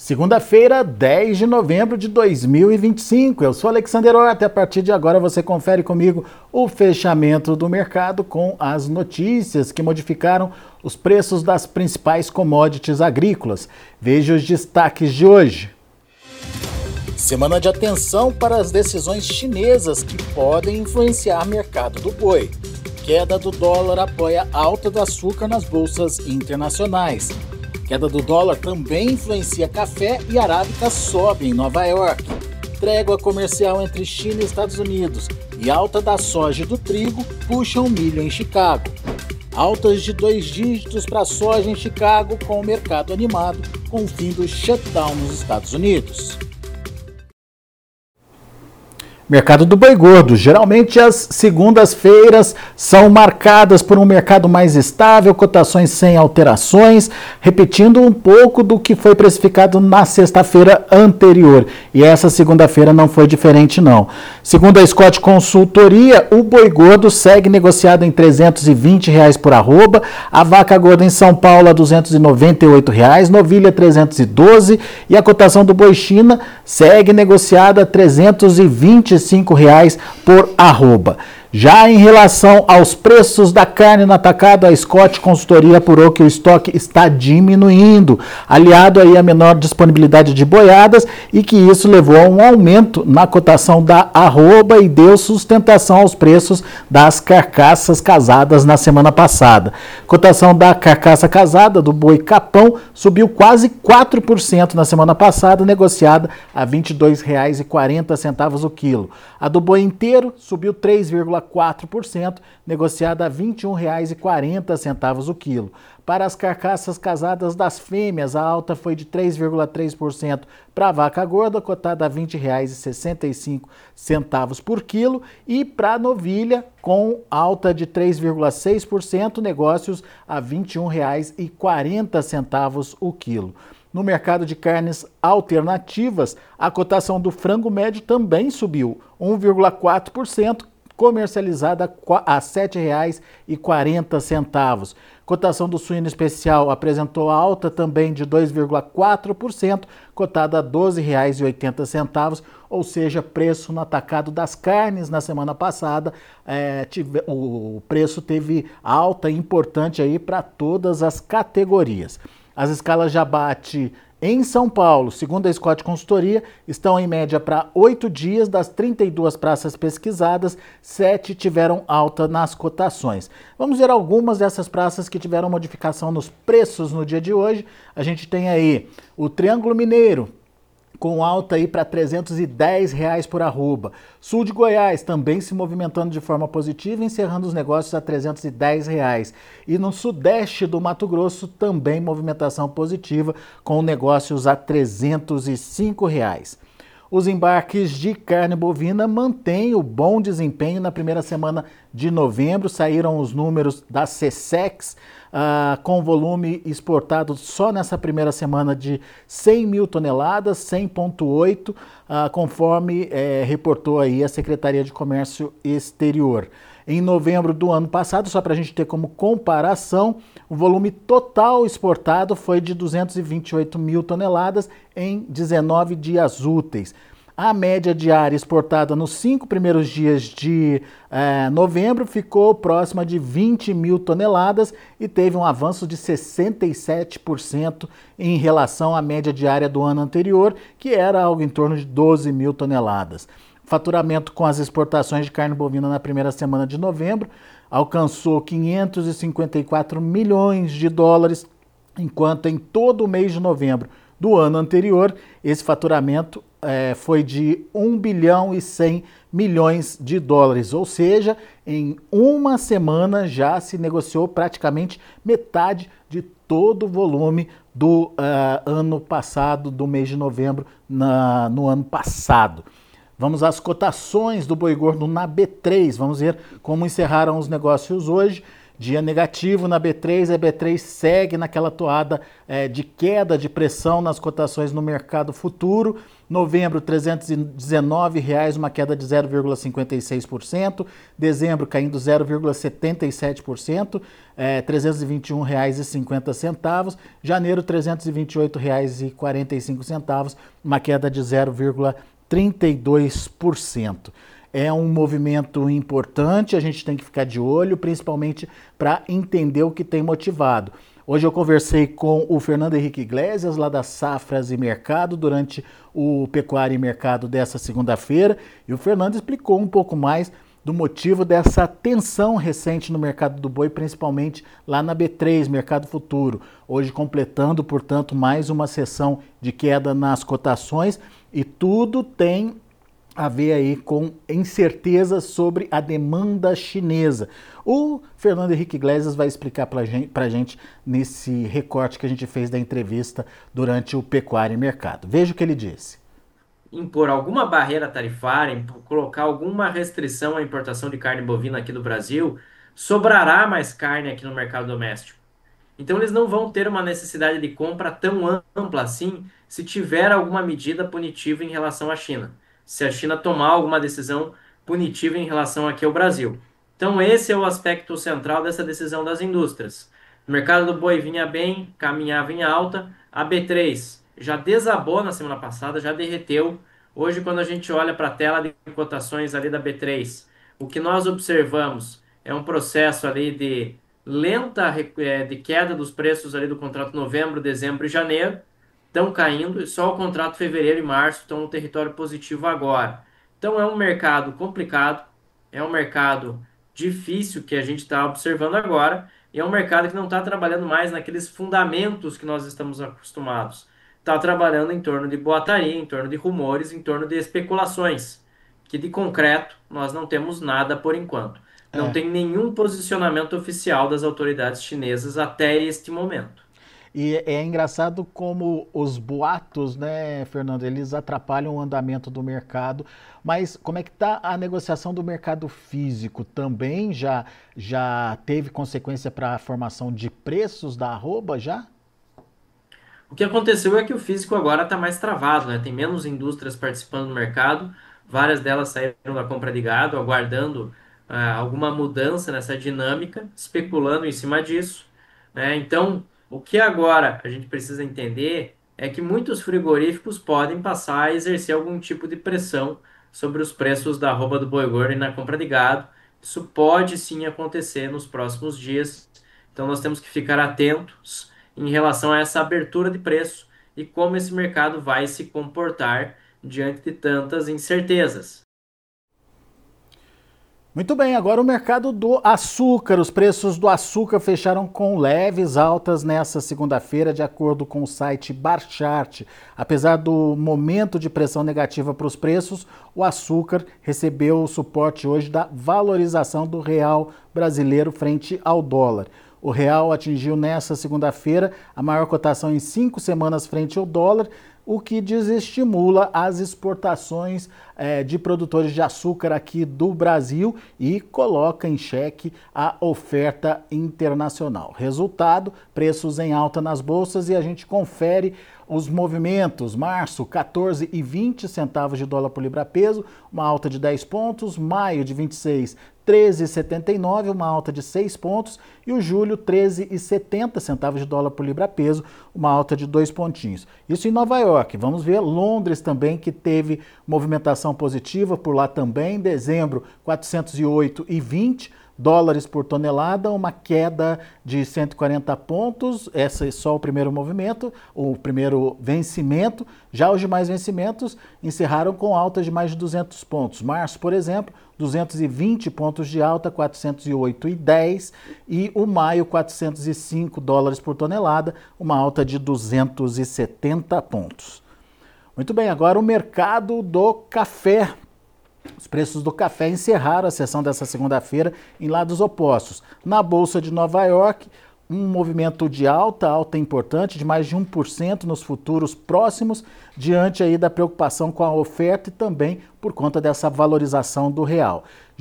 Segunda-feira, 10 de novembro de 2025. Eu sou Alexander Horta e a partir de agora você confere comigo o fechamento do mercado com as notícias que modificaram os preços das principais commodities agrícolas. Veja os destaques de hoje. Semana de atenção para as decisões chinesas que podem influenciar o mercado do boi. Queda do dólar apoia alta do açúcar nas bolsas internacionais. Queda do dólar também influencia café e arábica sobe em Nova York. Trégua comercial entre China e Estados Unidos e alta da soja e do trigo puxam milho em Chicago. Altas de 2 dígitos para a soja em Chicago com o mercado animado com o fim do shutdown nos Estados Unidos. Mercado do boi gordo. Geralmente as segundas-feiras são marcadas por um mercado mais estável, cotações sem alterações, repetindo um pouco do que foi precificado na sexta-feira anterior. E essa segunda-feira não foi diferente não. Segundo a Scott Consultoria, o boi gordo segue negociado em R$ 320 por arroba, a vaca gorda em São Paulo a R$ 298, novilha 312 e a cotação do boi China segue negociada a R$ 325 por arroba. Já em relação aos preços da carne no atacado, a Scott Consultoria apurou que o estoque está diminuindo, aliado aí à menor disponibilidade de boiadas e que isso levou a um aumento na cotação da arroba e deu sustentação aos preços das carcaças casadas na semana passada. Cotação da carcaça casada do boi capão subiu quase 4% na semana passada, negociada a R$ 22,40 o quilo. A do boi inteiro subiu 3,4%, negociada a R$ 21,40 o quilo. Para as carcaças casadas das fêmeas, a alta foi de 3,3% para a vaca gorda, cotada a R$ 20,65 por quilo, e para a novilha, com alta de 3,6%, negócios a R$ 21,40 o quilo. No mercado de carnes alternativas, a cotação do frango médio também subiu 1,4%, comercializada a R$ 7,40. Cotação do suíno especial apresentou alta também de 2,4%, cotada a R$ 12,80, ou seja, preço no atacado das carnes na semana passada, o preço teve alta importante aí para todas as categorias. As escalas de abate em São Paulo, segundo a Scott Consultoria, estão em média para 8 dias. Das 32 praças pesquisadas, 7 tiveram alta nas cotações. Vamos ver algumas dessas praças que tiveram modificação nos preços no dia de hoje. A gente tem aí o Triângulo Mineiro, com alta aí para R$ 310 por arroba. Sul de Goiás também se movimentando de forma positiva, encerrando os negócios a R$ 310. E no sudeste do Mato Grosso também movimentação positiva, com negócios a R$ 305. Os embarques de carne bovina mantêm o bom desempenho na primeira semana de novembro. Saíram os números da SECEX, com volume exportado só nessa primeira semana de 100 mil toneladas, 100,8, conforme reportou aí a Secretaria de Comércio Exterior. Em novembro do ano passado, só para a gente ter como comparação, o volume total exportado foi de 228 mil toneladas em 19 dias úteis. A média diária exportada nos 5 primeiros dias de novembro ficou próxima de 20 mil toneladas e teve um avanço de 67% em relação à média diária do ano anterior, que era algo em torno de 12 mil toneladas. O faturamento com as exportações de carne bovina na primeira semana de novembro alcançou 554 milhões de dólares, enquanto em todo o mês de novembro do ano anterior, esse faturamento foi de 1 bilhão e 100 milhões de dólares, ou seja, em uma semana já se negociou praticamente metade de todo o volume do ano passado, do mês de novembro no ano passado. Vamos às cotações do boi gordo na B3, vamos ver como encerraram os negócios hoje. Dia negativo na B3, a B3 segue naquela toada de queda de pressão nas cotações no mercado futuro. Novembro, R$ 319, uma queda de 0,56%. Dezembro, caindo 0,77%, R$ 321,50. Janeiro, R$ 328,45, uma queda de 0,32%. É um movimento importante, a gente tem que ficar de olho, principalmente para entender o que tem motivado. Hoje eu conversei com o Fernando Henrique Iglesias, lá da Safras e Mercado, durante o Pecuária e Mercado dessa segunda-feira, e o Fernando explicou um pouco mais do motivo dessa tensão recente no mercado do boi, principalmente lá na B3, Mercado Futuro. Hoje completando, portanto, mais uma sessão de queda nas cotações, e tudo tem a ver aí com incertezas sobre a demanda chinesa. O Fernando Henrique Iglesias vai explicar para a gente nesse recorte que a gente fez da entrevista durante o Pecuária e Mercado. Veja o que ele disse. Impor alguma barreira tarifária, colocar alguma restrição à importação de carne bovina aqui do Brasil, sobrará mais carne aqui no mercado doméstico. Então eles não vão ter uma necessidade de compra tão ampla assim se tiver alguma medida punitiva em relação à China, se a China tomar alguma decisão punitiva em relação aqui ao Brasil. Então esse é o aspecto central dessa decisão das indústrias. O mercado do boi vinha bem, caminhava em alta, a B3 já desabou na semana passada, já derreteu. Hoje, quando a gente olha para a tela de cotações ali da B3, o que nós observamos é um processo ali de lenta de queda dos preços ali do contrato novembro, dezembro e janeiro, estão caindo, e só o contrato fevereiro e março estão no território positivo agora. Então é um mercado complicado, é um mercado difícil que a gente está observando agora, e é um mercado que não está trabalhando mais naqueles fundamentos que nós estamos acostumados. Está trabalhando em torno de boataria, em torno de rumores, em torno de especulações, que de concreto nós não temos nada por enquanto. Não tem nenhum posicionamento oficial das autoridades chinesas até este momento. E é engraçado como os boatos, né, Fernando, eles atrapalham o andamento do mercado. Mas como é que está a negociação do mercado físico? Também já teve consequência para a formação de preços da arroba já? O que aconteceu é que o físico agora está mais travado, né? Tem menos indústrias participando do mercado, várias delas saíram da compra de gado, aguardando alguma mudança nessa dinâmica, especulando em cima disso, né? Então, o que agora a gente precisa entender é que muitos frigoríficos podem passar a exercer algum tipo de pressão sobre os preços da arroba do boi gordo e na compra de gado. Isso pode sim acontecer nos próximos dias, então nós temos que ficar atentos em relação a essa abertura de preço e como esse mercado vai se comportar diante de tantas incertezas. Muito bem, agora o mercado do açúcar. Os preços do açúcar fecharam com leves altas nessa segunda-feira, de acordo com o site Barchart. Apesar do momento de pressão negativa para os preços, o açúcar recebeu o suporte hoje da valorização do real brasileiro frente ao dólar. O real atingiu nessa segunda-feira a maior cotação em 5 semanas frente ao dólar, o que desestimula as exportações de produtores de açúcar aqui do Brasil e coloca em xeque a oferta internacional. Resultado, preços em alta nas bolsas, e a gente confere os movimentos. Março, 14,20 centavos de dólar por libra-peso, uma alta de 10 pontos. Maio de 26, 13,79, uma alta de 6 pontos. E o julho, 13,70 centavos de dólar por libra-peso, uma alta de 2 pontinhos. Isso em Nova York. Vamos ver Londres também, que teve movimentação positiva por lá também. Dezembro, 408,20 dólares por tonelada, uma queda de 140 pontos. Esse é só o primeiro movimento, o primeiro vencimento. Já os demais vencimentos encerraram com altas de mais de 200 pontos. Março, por exemplo, 220 pontos de alta, 408,10, e o maio, 405 dólares por tonelada, uma alta de 270 pontos. Muito bem, agora o mercado do café. Os preços do café encerraram a sessão dessa segunda-feira em lados opostos. Na Bolsa de Nova York, um movimento de alta importante, de mais de 1% nos futuros próximos, diante aí da preocupação com a oferta e também por conta dessa valorização do real.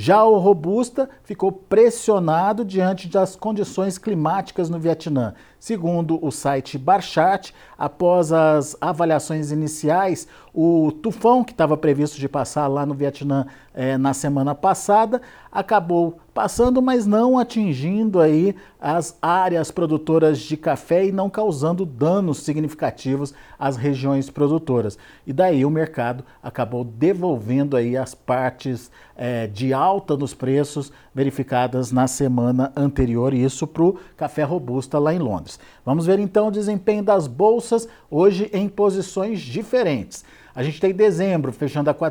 Já o Robusta ficou pressionado diante das condições climáticas no Vietnã. Segundo o site Barchat, após as avaliações iniciais, o tufão que estava previsto de passar lá no Vietnã na semana passada acabou passando, mas não atingindo aí as áreas produtoras de café e não causando danos significativos às regiões produtoras. E daí o mercado acabou devolvendo aí as partes de alta nos preços verificadas na semana anterior, e isso para o café Robusta lá em Londres. Vamos ver então o desempenho das bolsas hoje em posições diferentes. A gente tem dezembro fechando a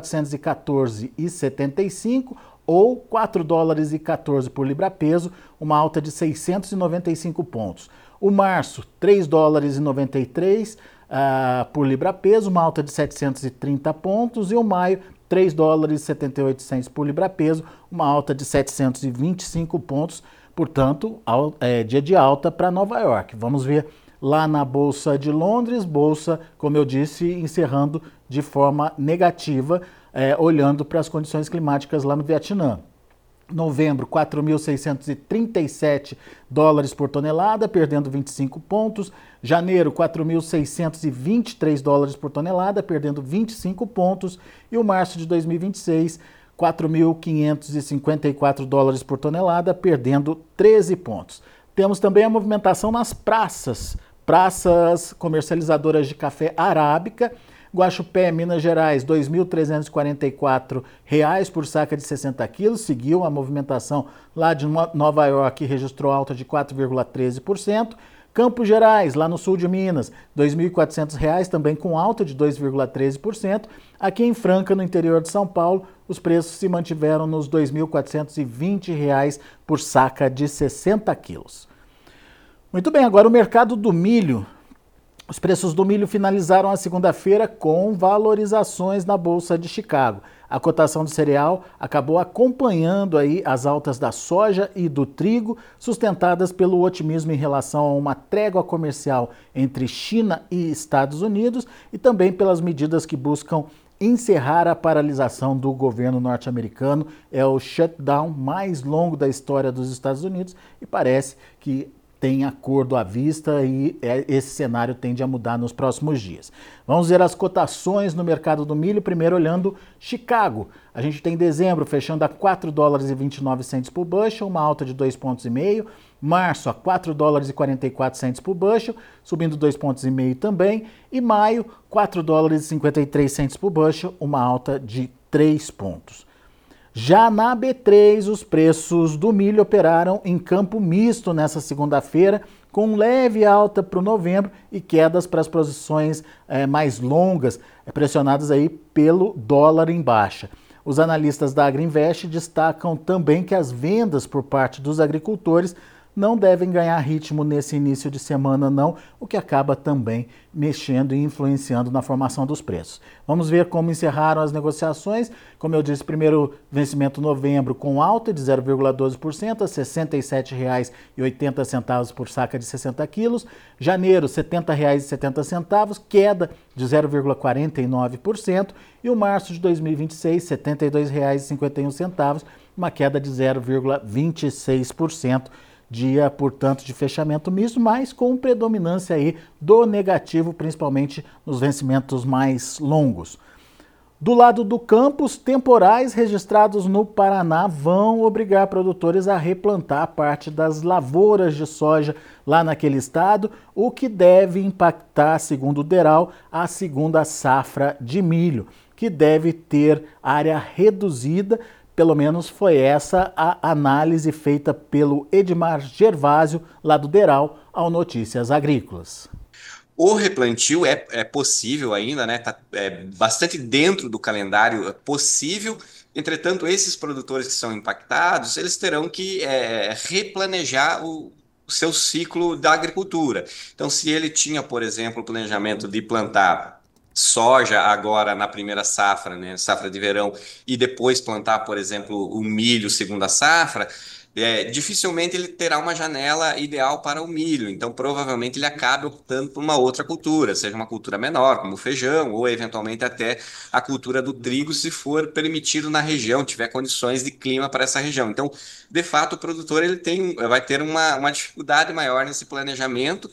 414,75 ou 4 dólares e 14 por libra-peso, uma alta de 695 pontos. O março, 3 dólares e 93 por libra-peso, uma alta de 730 pontos. E o maio, 3 dólares e 78 por libra-peso, uma alta de 725 pontos. Portanto, dia de alta para Nova York. Vamos ver lá na Bolsa de Londres, bolsa, como eu disse, encerrando de forma negativa, olhando para as condições climáticas lá no Vietnã. Novembro, 4.637 dólares por tonelada, perdendo 25 pontos. Janeiro, 4.623 dólares por tonelada, perdendo 25 pontos. E o março de 2026, 4.554 dólares por tonelada, perdendo 13 pontos. Temos também a movimentação nas praças comercializadoras de café arábica. Guaxupé, Minas Gerais, R$ 2.344 por saca de 60 quilos, seguiu a movimentação lá de Nova York e registrou alta de 4,13%. Campos Gerais, lá no sul de Minas, R$ 2.400, também com alta de 2,13%. Aqui em Franca, no interior de São Paulo, os preços se mantiveram nos R$ 2.420 por saca de 60 quilos. Muito bem, agora o mercado do milho. Os preços do milho finalizaram a segunda-feira com valorizações na Bolsa de Chicago. A cotação do cereal acabou acompanhando aí as altas da soja e do trigo, sustentadas pelo otimismo em relação a uma trégua comercial entre China e Estados Unidos e também pelas medidas que buscam encerrar a paralisação do governo norte-americano. É o shutdown mais longo da história dos Estados Unidos e parece que tem acordo à vista e esse cenário tende a mudar nos próximos dias. Vamos ver as cotações no mercado do milho, primeiro olhando Chicago. A gente tem dezembro fechando a 4 dólares e 29 por bushel, uma alta de 2,5 pontos. Março a 4 dólares e 44 por bushel, subindo 2,5 pontos também. E maio, 4 dólares e 53 por bushel, uma alta de 3 pontos. Já na B3, os preços do milho operaram em campo misto nessa segunda-feira, com leve alta para o novembro e quedas para as posições mais longas, pressionadas aí pelo dólar em baixa. Os analistas da Agriinvest destacam também que as vendas por parte dos agricultores não devem ganhar ritmo nesse início de semana não, o que acaba também mexendo e influenciando na formação dos preços. Vamos ver como encerraram as negociações. Como eu disse, primeiro vencimento novembro com alta de 0,12% a R$ 67,80 por saca de 60 quilos. Janeiro, R$ 70,70, queda de 0,49%. E o março de 2026, R$ 72,51, uma queda de 0,26%. Dia, portanto, de fechamento misto, mas com predominância aí do negativo, principalmente nos vencimentos mais longos. Do lado do campo, os temporais registrados no Paraná vão obrigar produtores a replantar parte das lavouras de soja lá naquele estado, o que deve impactar, segundo o DERAL, a segunda safra de milho, que deve ter área reduzida. Pelo menos foi essa a análise feita pelo Edmar Gervásio, lá do DERAL, ao Notícias Agrícolas. O replantio é possível ainda, né? Está bastante dentro do calendário possível. Entretanto, esses produtores que são impactados, eles terão que replanejar o seu ciclo da agricultura. Então, se ele tinha, por exemplo, o planejamento de plantar soja agora na primeira safra, né, safra de verão, e depois plantar, por exemplo, o milho segunda safra, dificilmente ele terá uma janela ideal para o milho, então provavelmente ele acabe optando por uma outra cultura, seja uma cultura menor, como o feijão, ou eventualmente até a cultura do trigo, se for permitido na região, tiver condições de clima para essa região. Então, de fato, o produtor vai ter uma dificuldade maior nesse planejamento.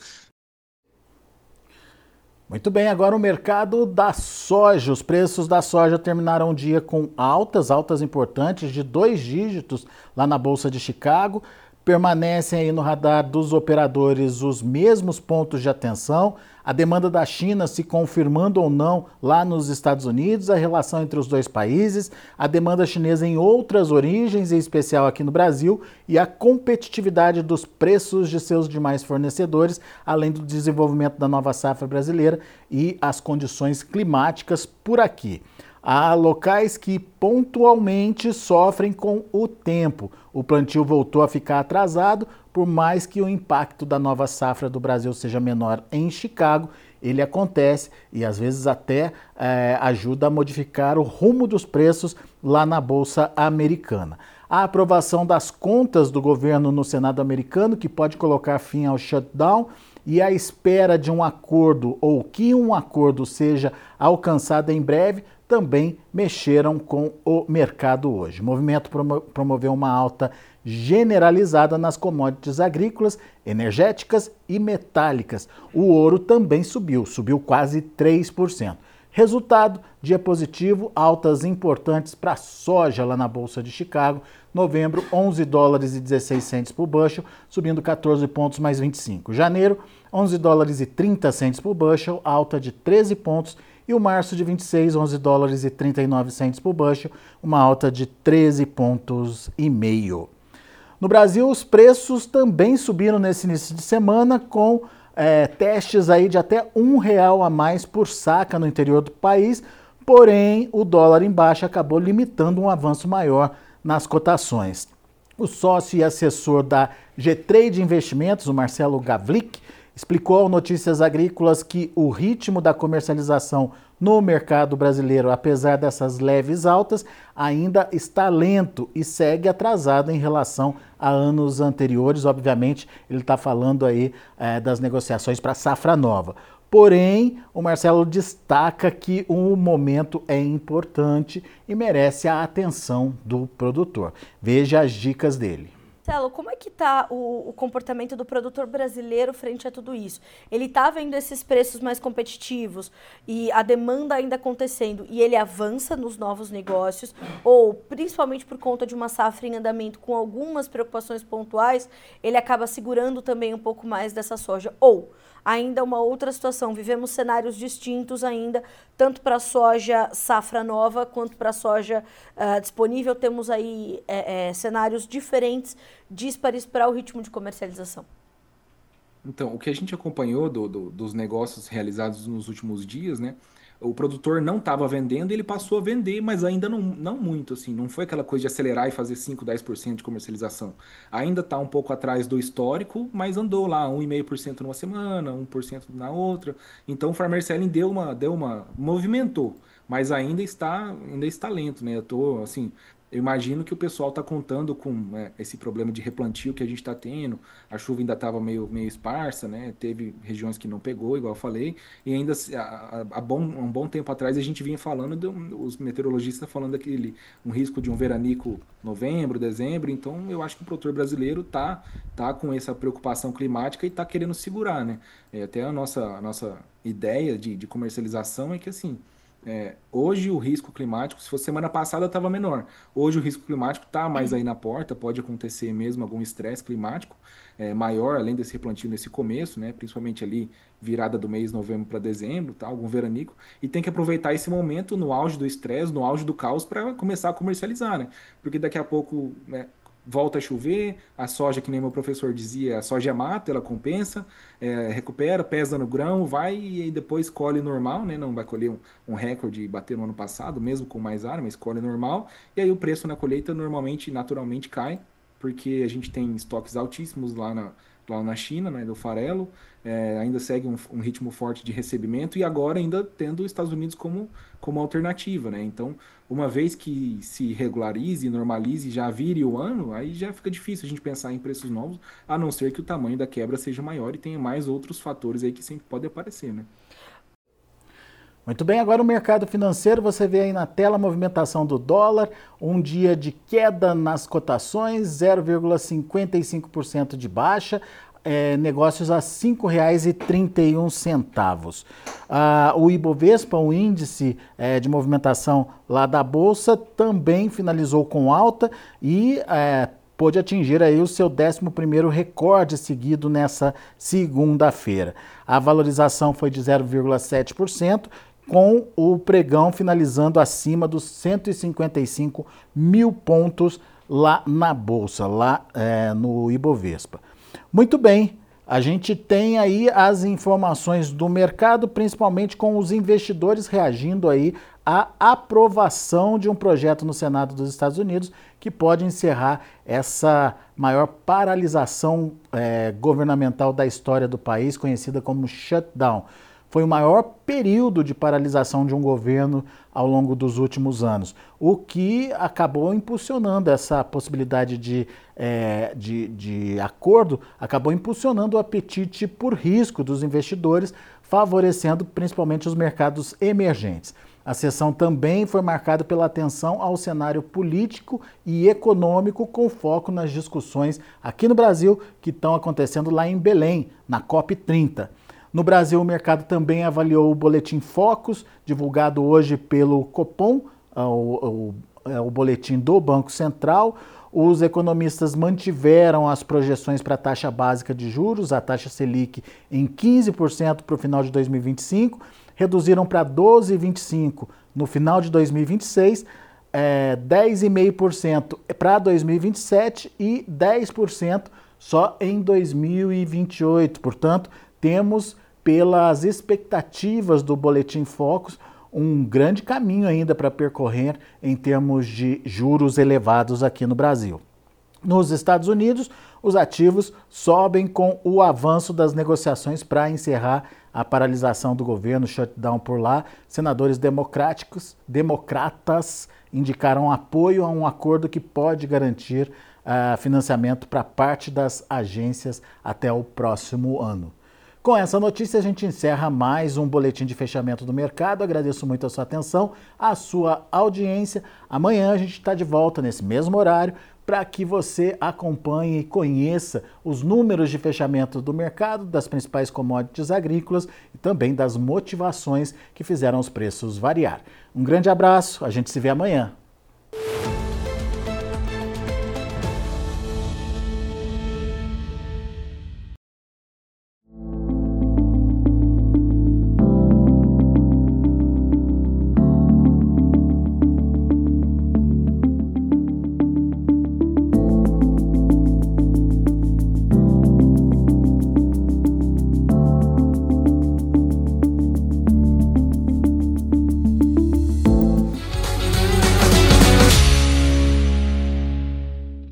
Muito bem, agora o mercado da soja. Os preços da soja terminaram o dia com altas importantes de 2 dígitos lá na Bolsa de Chicago. Permanecem aí no radar dos operadores os mesmos pontos de atenção, a demanda da China se confirmando ou não lá nos Estados Unidos, a relação entre os dois países, a demanda chinesa em outras origens, em especial aqui no Brasil, e a competitividade dos preços de seus demais fornecedores, além do desenvolvimento da nova safra brasileira e as condições climáticas por aqui. Há locais que pontualmente sofrem com o tempo. O plantio voltou a ficar atrasado, por mais que o impacto da nova safra do Brasil seja menor em Chicago, ele acontece e às vezes até ajuda a modificar o rumo dos preços lá na Bolsa Americana. A aprovação das contas do governo no Senado americano, que pode colocar fim ao shutdown, e a espera de um acordo ou que um acordo seja alcançado em breve, também mexeram com o mercado hoje. O movimento promoveu uma alta generalizada nas commodities agrícolas, energéticas e metálicas. O ouro também subiu quase 3%. Resultado, dia positivo, altas importantes para a soja lá na Bolsa de Chicago. Novembro, 11 dólares e 16 centes por bushel, subindo 14 pontos mais 25. Janeiro, 11 dólares e 30 centes por bushel, alta de 13 pontos. E o março de 26, 11 dólares e 39 centes por bushel, uma alta de 13 pontos e meio. No Brasil, os preços também subiram nesse início de semana, com testes aí de até R$1 a mais por saca no interior do país, porém o dólar em baixa acabou limitando um avanço maior nas cotações. O sócio e assessor da G-Trade Investimentos, o Marcelo Gavlik, explicou ao Notícias Agrícolas que o ritmo da comercialização no mercado brasileiro, apesar dessas leves altas, ainda está lento e segue atrasado em relação a anos anteriores. Obviamente, ele está falando aí das negociações para a safra nova. Porém, o Marcelo destaca que o momento é importante e merece a atenção do produtor. Veja as dicas dele. Marcelo, como é que está o comportamento do produtor brasileiro frente a tudo isso? Ele está vendo esses preços mais competitivos e a demanda ainda acontecendo e ele avança nos novos negócios, ou principalmente por conta de uma safra em andamento com algumas preocupações pontuais, ele acaba segurando também um pouco mais dessa soja? Ou ainda uma outra situação, vivemos cenários distintos ainda, tanto para a soja safra nova quanto para a soja disponível, temos aí cenários diferentes, díspares para o ritmo de comercialização. Então, o que a gente acompanhou dos negócios realizados nos últimos dias, né? O produtor não estava vendendo, ele passou a vender, mas ainda não muito, assim, não foi aquela coisa de acelerar e fazer 5, 10% de comercialização. Ainda está um pouco atrás do histórico, mas andou lá 1,5% numa semana, 1% na outra. Então o Farmer Selling movimentou, mas ainda está lento, né? Eu imagino que o pessoal está contando com esse problema de replantio que a gente está tendo. A chuva ainda estava meio esparsa, né? Teve regiões que não pegou, igual eu falei. E ainda um bom tempo atrás a gente vinha falando, os meteorologistas falando um risco de um veranico novembro, dezembro. Então eu acho que o produtor brasileiro tá com essa preocupação climática e está querendo segurar, né? Até a nossa ideia de comercialização é que assim, hoje o risco climático, se fosse semana passada estava menor, hoje o risco climático está mais aí na porta, pode acontecer mesmo algum estresse climático maior, além desse replantio nesse começo, né, principalmente ali virada do mês novembro para dezembro, tá, algum veranico, e tem que aproveitar esse momento no auge do estresse, no auge do caos para começar a comercializar, né, porque daqui a pouco, né, volta a chover, a soja, que nem meu professor dizia, a soja é mata, ela compensa, recupera, pesa no grão, vai e aí depois colhe normal, né? Não vai colher um recorde e bater no ano passado, mesmo com mais área, mas colhe normal, e aí o preço na colheita normalmente, naturalmente cai, porque a gente tem estoques altíssimos lá lá na China, né, do farelo, ainda segue um ritmo forte de recebimento e agora ainda tendo os Estados Unidos como alternativa, né? Então, uma vez que se regularize, normalize, já vire o ano, aí já fica difícil a gente pensar em preços novos, a não ser que o tamanho da quebra seja maior e tenha mais outros fatores aí que sempre podem aparecer, né? Muito bem, agora o mercado financeiro, você vê aí na tela a movimentação do dólar, um dia de queda nas cotações, 0,55% de baixa, negócios a R$ 5,31. O Ibovespa, o índice de movimentação lá da Bolsa, também finalizou com alta e pôde atingir aí o seu 11º recorde seguido nessa segunda-feira. A valorização foi de 0,7%, com o pregão finalizando acima dos 155 mil pontos lá na Bolsa, lá no Ibovespa. Muito bem, a gente tem aí as informações do mercado, principalmente com os investidores reagindo aí à aprovação de um projeto no Senado dos Estados Unidos que pode encerrar essa maior paralisação governamental da história do país, conhecida como shutdown. Foi o maior período de paralisação de um governo ao longo dos últimos anos, o que acabou impulsionando essa possibilidade de acordo, acabou impulsionando o apetite por risco dos investidores, favorecendo principalmente os mercados emergentes. A sessão também foi marcada pela atenção ao cenário político e econômico, com foco nas discussões aqui no Brasil que estão acontecendo lá em Belém, na COP30. No Brasil, o mercado também avaliou o Boletim Focus, divulgado hoje pelo Copom, o boletim do Banco Central. Os economistas mantiveram as projeções para a taxa básica de juros, a taxa Selic, em 15% para o final de 2025, reduziram para 12,25% no final de 2026, 10,5% para 2027 e 10% só em 2028. Portanto, temos, pelas expectativas do Boletim Focus, um grande caminho ainda para percorrer em termos de juros elevados aqui no Brasil. Nos Estados Unidos, os ativos sobem com o avanço das negociações para encerrar a paralisação do governo, shutdown por lá. Senadores democratas indicaram apoio a um acordo que pode garantir financiamento para parte das agências até o próximo ano. Com essa notícia, a gente encerra mais um boletim de fechamento do mercado. Agradeço muito a sua atenção, a sua audiência. Amanhã a gente está de volta nesse mesmo horário para que você acompanhe e conheça os números de fechamento do mercado, das principais commodities agrícolas e também das motivações que fizeram os preços variar. Um grande abraço, a gente se vê amanhã.